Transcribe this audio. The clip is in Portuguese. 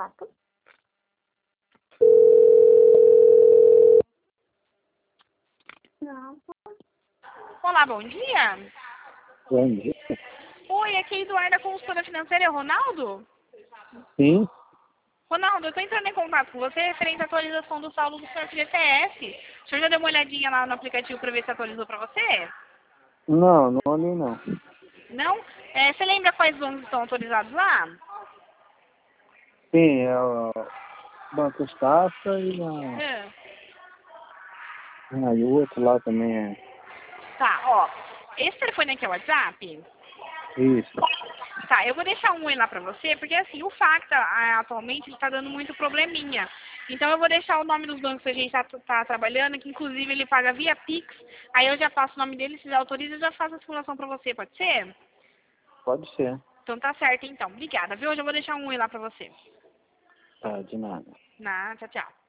contato. Não. Olá, bom dia. Bom dia. Oi, aqui é Eduarda, consultora financeira, é o Ronaldo? Sim, Ronaldo, eu estou entrando em contato com você referente à atualização do saldo do seu FGTS. O senhor já deu uma olhadinha lá no aplicativo para ver se atualizou para você? não olhei não. Não? Você lembra quais bancos estão autorizados lá? Sim, é o Banco Safra e Ah, e o outro lá também é tá, ó. Esse telefone aqui é o WhatsApp? isso. Tá, eu vou deixar um oi lá pra você, porque assim, o Facta atualmente ele tá dando muito probleminha. Então eu vou deixar o nome dos bancos que a gente tá trabalhando, que inclusive ele paga via Pix. Aí eu já passo o nome dele, se já autoriza, eu já faço a simulação pra você, pode ser? Pode ser. Então tá certo então. Obrigada, viu? Hoje eu vou deixar um oi lá pra você. Tá, de nada. Tchau, tchau.